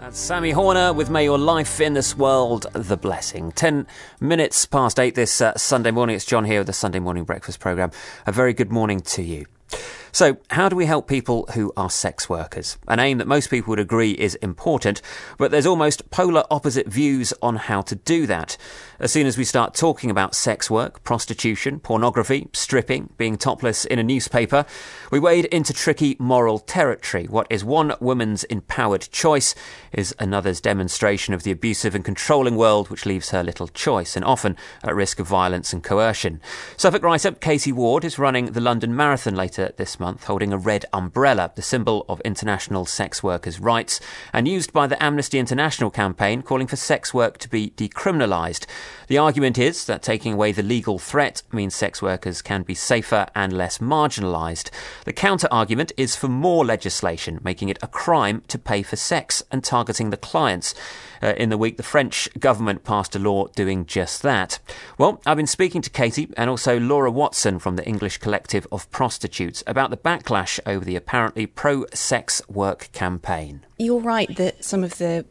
That's Sammy Horner with May Your Life in This World the Blessing. 10 minutes past 8 this Sunday morning. It's John here with the Sunday Morning Breakfast programme. A very good morning to you. So, how do we help people who are sex workers? An aim that most people would agree is important, but there's almost polar opposite views on how to do that. As soon as we start talking about sex work, prostitution, pornography, stripping, being topless in a newspaper, we wade into tricky moral territory. What is one woman's empowered choice is another's demonstration of the abusive and controlling world which leaves her little choice, and often at risk of violence and coercion. Suffolk writer Katie Ward is running the London Marathon later this month, holding a red umbrella, the symbol of international sex workers' rights, and used by the Amnesty International campaign calling for sex work to be decriminalised. The argument is that taking away the legal threat means sex workers can be safer and less marginalised. The counter-argument is for more legislation, making it a crime to pay for sex and targeting the clients. In the week, the French government passed a law doing just that. Well, I've been speaking to Katie and also Laura Watson from the English Collective of Prostitutes about the backlash over the apparently pro-sex work campaign. You're right that some of the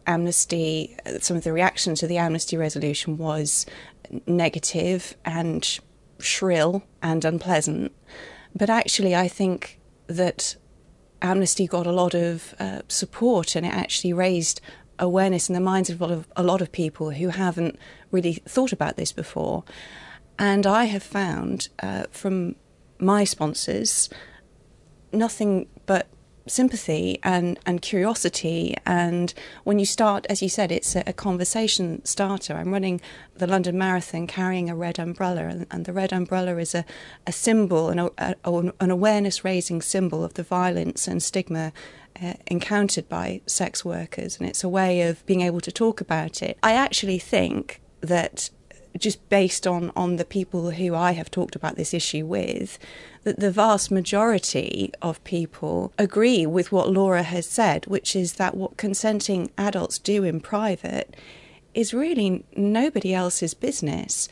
reaction to the Amnesty resolution was negative and shrill and unpleasant. But actually, I think that Amnesty got a lot of support, and it actually raised awareness in the minds of a lot of people who haven't really thought about this before. And I have found from my sponsors nothing but sympathy and curiosity. And when you start, as you said, it's a conversation starter. I'm running the London Marathon carrying a red umbrella, and the red umbrella is a symbol, an awareness-raising symbol of the violence and stigma encountered by sex workers, and it's a way of being able to talk about it. I actually think that, just based on the people who I have talked about this issue with, that the vast majority of people agree with what Laura has said, which is that what consenting adults do in private is really nobody else's business.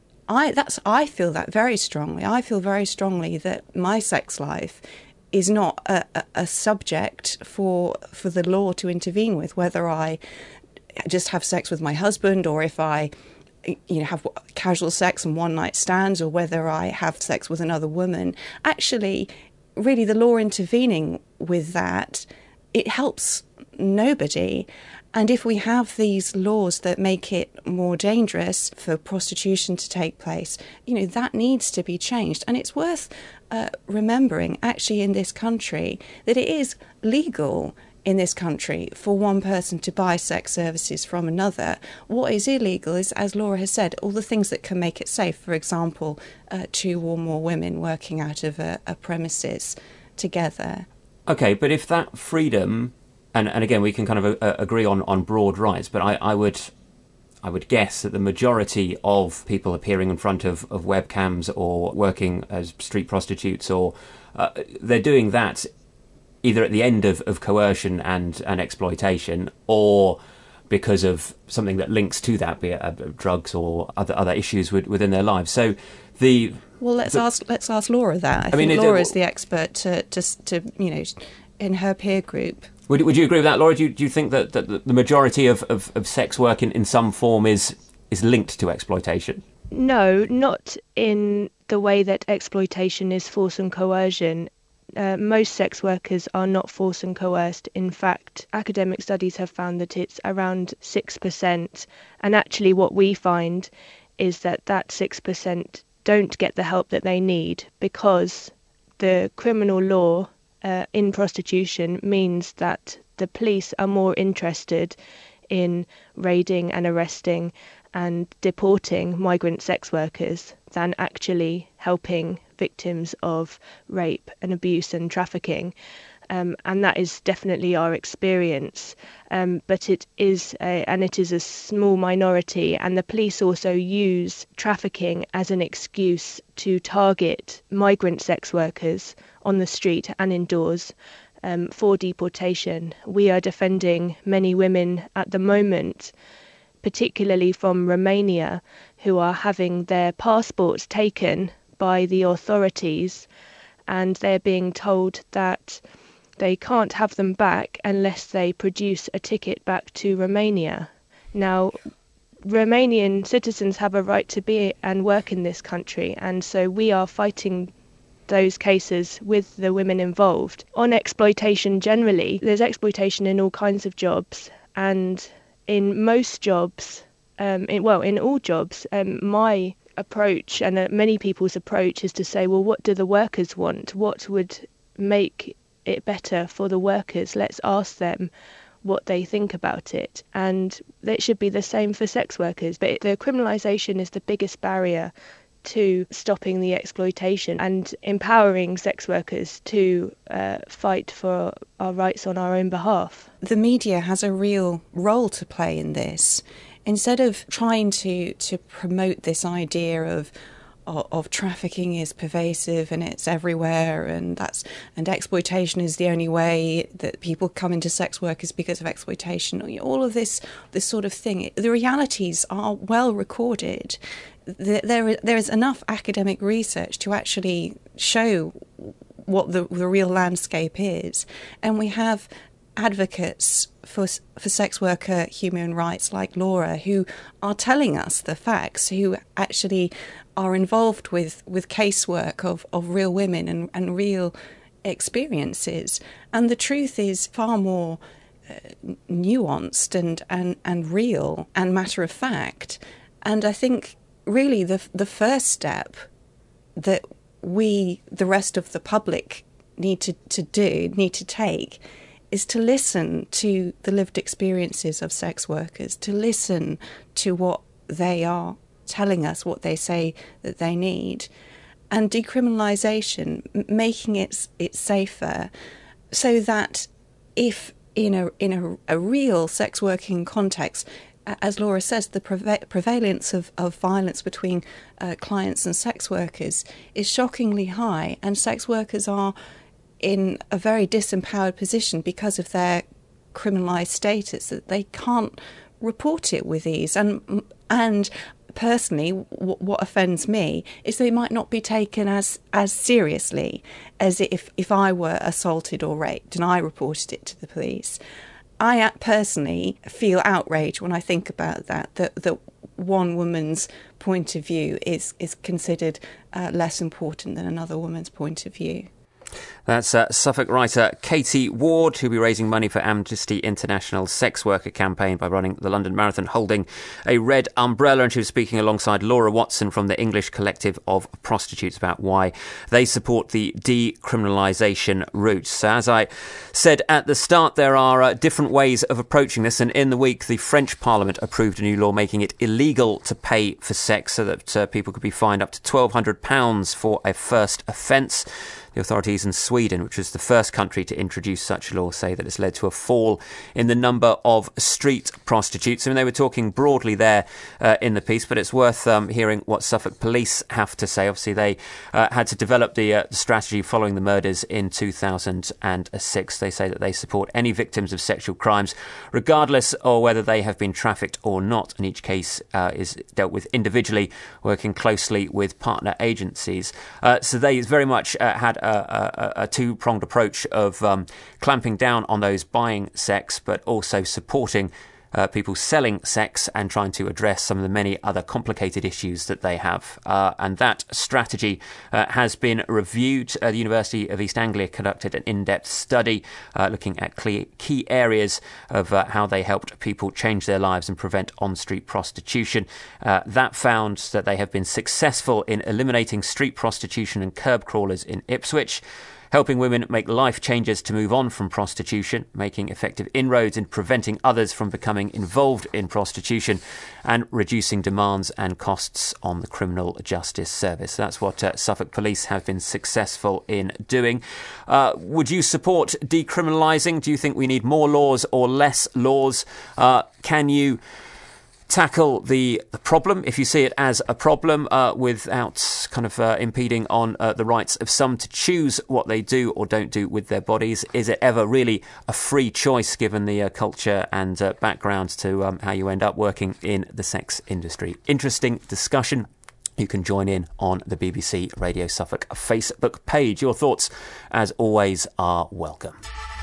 I feel that very strongly. I feel very strongly that my sex life is not a subject for the law to intervene with, whether I just have sex with my husband, or if I have casual sex and one night stands, or whether I have sex with another woman. Actually, really, the law intervening with that, it helps nobody. And if we have these laws that make it more dangerous for prostitution to take place, that needs to be changed. And it's worth remembering, actually, in this country, that it is legal in this country for one person to buy sex services from another. What is illegal is, as Laura has said, all the things that can make it safe. For example, 2 or more women working out of a premises together. OK, but if that freedom, and again, we can kind of agree on broad rights, but I would guess that the majority of people appearing in front of webcams or working as street prostitutes, or they're doing that either at the end of coercion and exploitation, or because of something that links to that, be it drugs or other issues within their lives. So let's ask Laura that. I think Laura is the expert to in her peer group. Would you agree with that, Laura? Do you think that the majority of sex work in some form is linked to exploitation? No, not in the way that exploitation is force and coercion. Most sex workers are not forced and coerced. In fact, academic studies have found that it's around 6%. And actually what we find is that 6% don't get the help that they need, because the criminal law in prostitution means that the police are more interested in raiding and arresting and deporting migrant sex workers than actually helping victims of rape and abuse and trafficking. And that is definitely our experience. But it is a small minority, and the police also use trafficking as an excuse to target migrant sex workers on the street and indoors for deportation. We are defending many women at the moment, particularly from Romania, who are having their passports taken by the authorities, and they're being told that they can't have them back unless they produce a ticket back to Romania. Now, Romanian citizens have a right to be and work in this country, and so we are fighting those cases with the women involved. On exploitation generally, there's exploitation in all kinds of jobs, and in most jobs, in all jobs, my approach and many people's approach is to say, well, what do the workers want? What would make it better for the workers? Let's ask them what they think about it. And it should be the same for sex workers. But the criminalisation is the biggest barrier to stopping the exploitation and empowering sex workers to fight for our rights on our own behalf. The media has a real role to play in this. Instead of trying to promote this idea of trafficking is pervasive and it's everywhere, and exploitation is the only way that people come into sex work is because of exploitation. All of this sort of thing. The realities are well recorded. There is enough academic research to actually show what the real landscape is, and we have advocates for sex worker human rights like Laura, who are telling us the facts, who actually are involved with casework of real women and real experiences. And the truth is far more nuanced and real and matter of fact. And I think really the first step that we, the rest of the public, need to take is to listen to the lived experiences of sex workers, to listen to what they are telling us, what they say that they need, and decriminalisation, making it safer, so that if in a real sex working context, as Laura says, the prevalence of violence between clients and sex workers is shockingly high, and sex workers are in a very disempowered position because of their criminalised status, that they can't report it with ease. And personally, what offends me is they might not be taken as seriously as if I were assaulted or raped and I reported it to the police. I personally feel outraged when I think about that one woman's point of view is considered less important than another woman's point of view. That's Suffolk writer Katie Ward, who'll be raising money for Amnesty International's sex worker campaign by running the London Marathon, holding a red umbrella. And she was speaking alongside Laura Watson from the English Collective of Prostitutes about why they support the decriminalisation route. So as I said at the start, there are different ways of approaching this. And in the week, the French Parliament approved a new law making it illegal to pay for sex, so that people could be fined up to £1,200 for a first offence. The authorities in Sweden, which was the first country to introduce such a law, say that it's led to a fall in the number of street prostitutes. I mean, they were talking broadly there in the piece, but it's worth hearing what Suffolk Police have to say. Obviously, they had to develop the strategy following the murders in 2006. They say that they support any victims of sexual crimes, regardless of whether they have been trafficked or not. And each case is dealt with individually, working closely with partner agencies. So they very much had a two-pronged approach of clamping down on those buying sex, but also supporting people selling sex and trying to address some of the many other complicated issues that they have. And that strategy has been reviewed. The University of East Anglia conducted an in-depth study looking at key areas of how they helped people change their lives and prevent on-street prostitution. That found that they have been successful in eliminating street prostitution and curb crawlers in Ipswich, helping women make life changes to move on from prostitution, making effective inroads in preventing others from becoming involved in prostitution, and reducing demands and costs on the criminal justice service. That's what Suffolk Police have been successful in doing. Would you support decriminalising? Do you think we need more laws or less laws? Can you tackle the problem, if you see it as a problem, without kind of impeding on the rights of some to choose what they do or don't do with their bodies? Is it ever really a free choice, given the culture and background to how you end up working in the sex industry? Interesting discussion. you can join in on the BBC Radio Suffolk Facebook page. Your thoughts, as always, are welcome.